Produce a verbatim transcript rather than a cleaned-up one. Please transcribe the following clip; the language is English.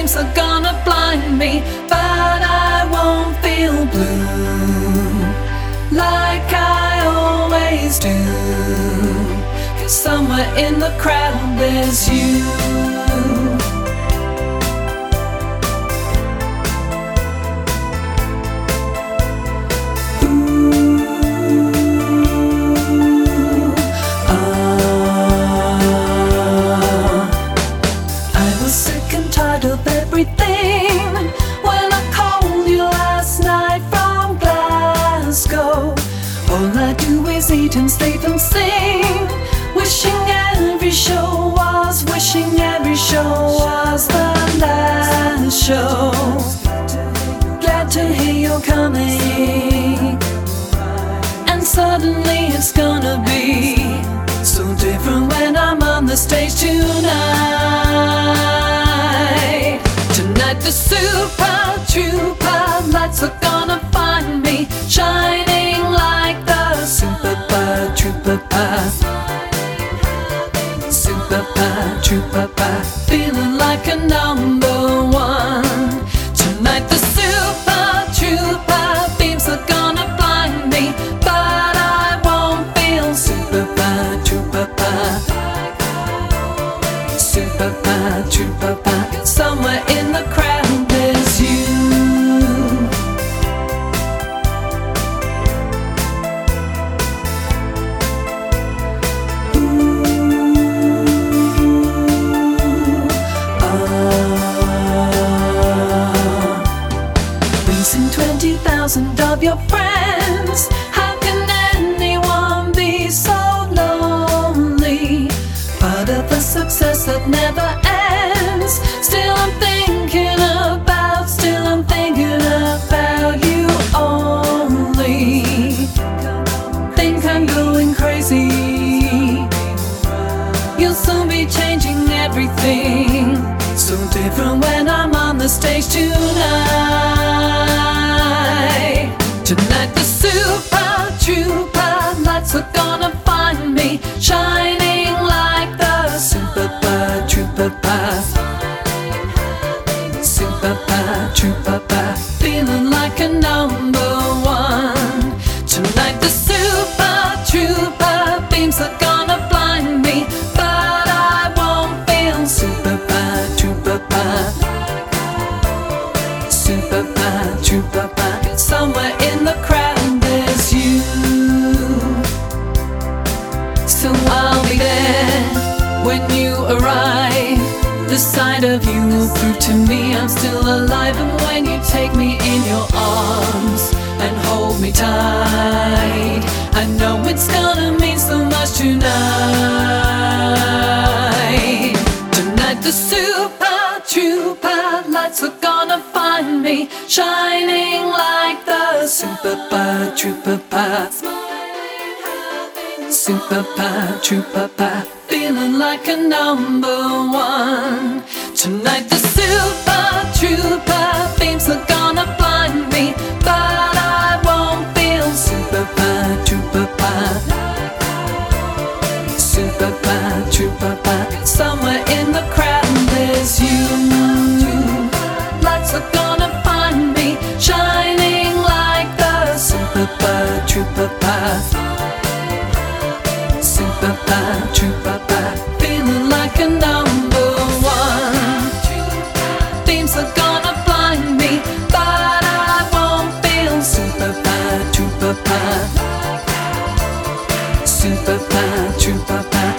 beams are gonna blind me, but I won't feel blue like I always do, 'cause somewhere in the crowd there's you. Of everything when I called you last night from Glasgow. All I do is eat and sleep and sing, wishing every show was, wishing every show was the last show. Glad to hear you're coming, and suddenly it's gonna be so different when I'm on the stage tonight. Tonight the super trooper lights are gonna find me, shining like the super trooper, super trooper, feeling like a number one. Tonight the super trooper beams are gonna blind me, but I won't feel super trooper, super trooper. Somewhere in the crowd there's you. Ooh, ah. Losing twenty thousand of your friends, how can anyone be so lonely? Part of the success that never ends. Still I'm thinking about, still I'm thinking about you only. Think I'm going crazy. You'll soon be changing everything, so different when I'm on the stage tonight. Tonight the super trooper lights are gonna find me, shining like the super trooper, super trooper, feeling like a number one. Tonight the super trooper beams are gonna blind me, but I won't feel super trooper, super trooper. Somewhere in the crowd there's you, so I'll be there when you arrive. The sight of you will prove to me I'm still alive. And when you take me in your arms and hold me tight, I know it's gonna mean so much tonight. Tonight the super trooper lights are gonna find me, shining like the super trooper, super trooper, feeling like a number one. Tonight the super trooper beams are gonna blind me, but I won't feel super trooper, super trooper. Somewhere in the crowd there's you. Lights are gonna find me, shining like the super trooper, super trooper, feeling like a number one. Beams are gonna blind me, but I won't feel super trooper, super trooper.